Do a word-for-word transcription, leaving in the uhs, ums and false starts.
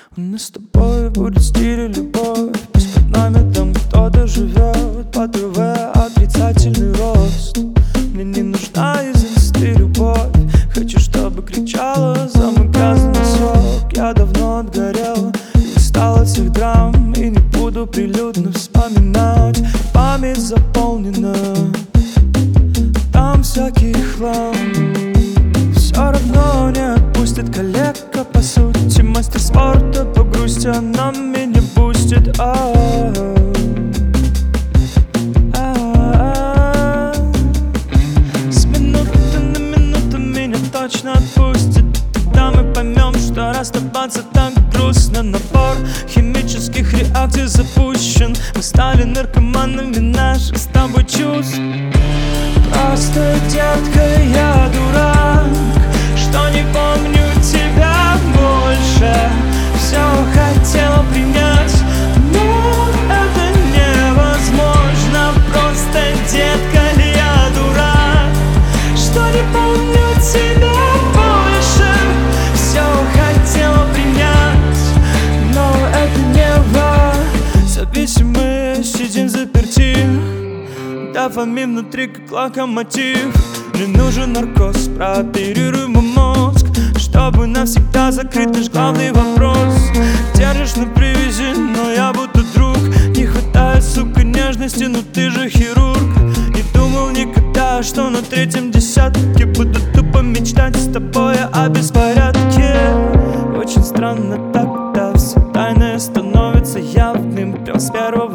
У нас с тобой будет стиль и любовь. Пусть под нами там кто-то живет. По ТВ отрицательный рост. Мне не нужна из инсты любовь. Хочу, чтобы кричала за мой грязный носок. Я давно отгорел и устал от всех драм. И не буду прилюдно вспоминать. Память заполнена, там всякий хлам. Все равно не отпустит коллега, по сути мастер спорта по грусти, она меня не пустит. С минуты на минуту меня точно отпустит. Тогда мы поймем, что расставаться так грустно. Напор химических реакций запущен. Мы стали наркоманами наших с тобой чувств. Просто, детка, я дурак, что не помню тебя больше. Все хотел принять, но это невозможно. Просто, детка, я дурак, что не помню тебя больше. Все хотел принять, но это невозможно. Сидим заперти, дофамин внутри как локомотив. Не нужен наркоз, прооперируй мой мозг, чтобы навсегда закрыть лишь главный вопрос. Держишь на привязи, но я будто друг. Не хватает, сука, нежности, но ты же хирург. Не думал никогда, что на третьем десятке буду тупо мечтать с тобой о беспорядке. Очень странно так, когда все тайное становится явным. Прям с первого